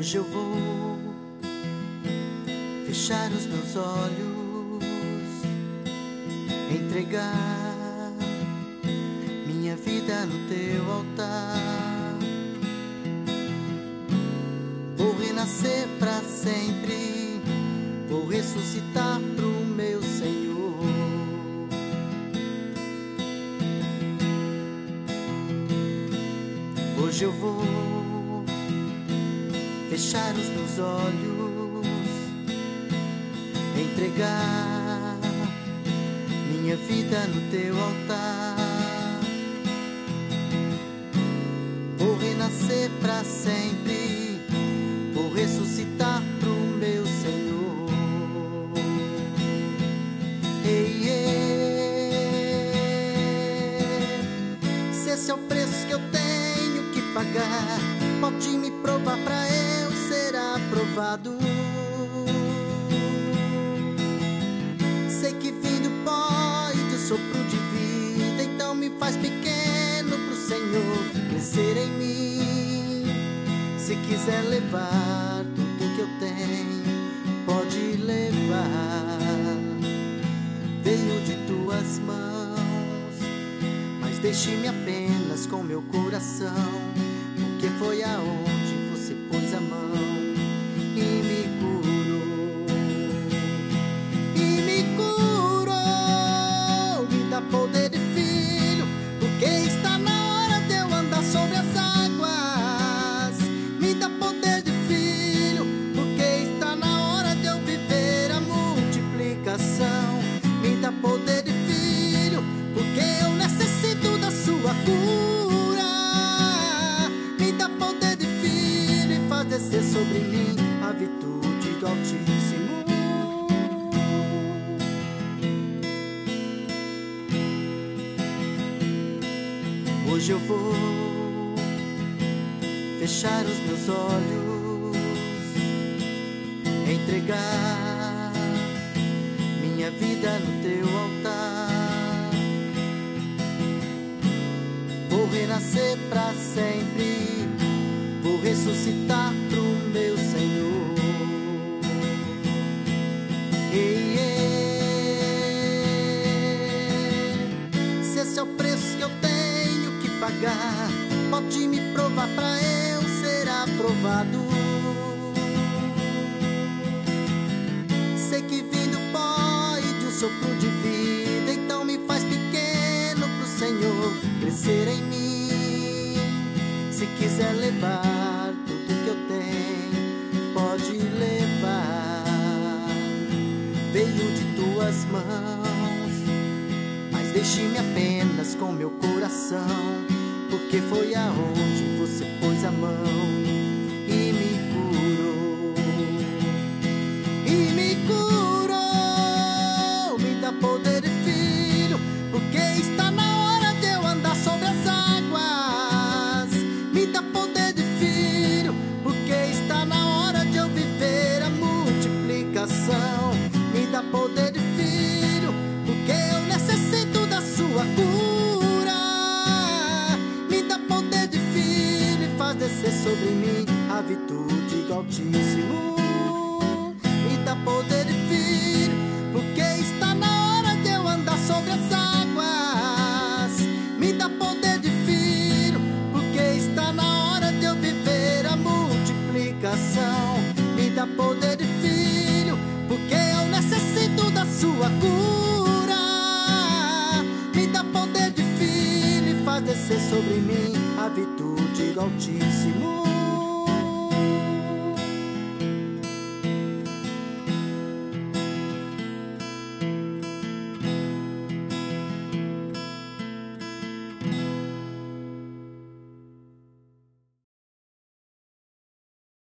Hoje eu vou fechar os meus olhos, entregar minha vida no teu altar. Vou renascer pra sempre, vou ressuscitar pro meu Senhor. Hoje eu vou fechar os meus olhos, entregar minha vida no teu altar. Vou renascer pra sempre, vou ressuscitar pro meu Senhor. Ei, ei, se esse é o preço que eu tenho que pagar, pode me provar pra eu ser aprovado. Sei que vim do pó e do sopro de vida, então me faz pequeno pro Senhor crescer em mim. Se quiser levar tudo que eu tenho, pode levar. Veio de tuas mãos, mas deixe-me apenas com meu coração, porque foi aonde você pôs a mão e me curou. E me curou, me dá poder de filho, porque está na hora de eu andar sobre as águas. Me dá poder de filho, porque está na hora de eu viver a multiplicação. Me dá poder de filho, porque eu necessito da sua cura. Descer sobre mim a virtude do Altíssimo. Hoje eu vou fechar os meus olhos, entregar minha vida no teu altar. Vou renascer pra sempre, vou ressuscitar pro meu Senhor. Ei, ei, se esse é o preço que eu tenho que pagar, pode me provar pra eu ser aprovado. Sei que vim do pó e de um sopro de vida, então me faz pequeno pro Senhor crescer em mim. Se quiser levar tudo que eu tenho, pode levar. Veio de tuas mãos, mas deixe-me apenas com meu coração, porque foi aonde você pôs a mão e me curou. E me curou, me dá poder de filho, porque está na hora de eu andar sobre as águas. Me dá poder de filho, porque está na hora de eu viver a multiplicação. Me dá poder de filho, porque eu necessito da sua cura. Me dá poder de filho e faz descer sobre mim a virtude do Altíssimo. Me dá poder de filho, porque está na hora de eu andar sobre as águas. Me dá poder de filho, porque está na hora de eu viver a multiplicação. Me dá poder de filho, porque eu necessito da sua cura. Me dá poder de filho e faz descer sobre mim a virtude do Altíssimo.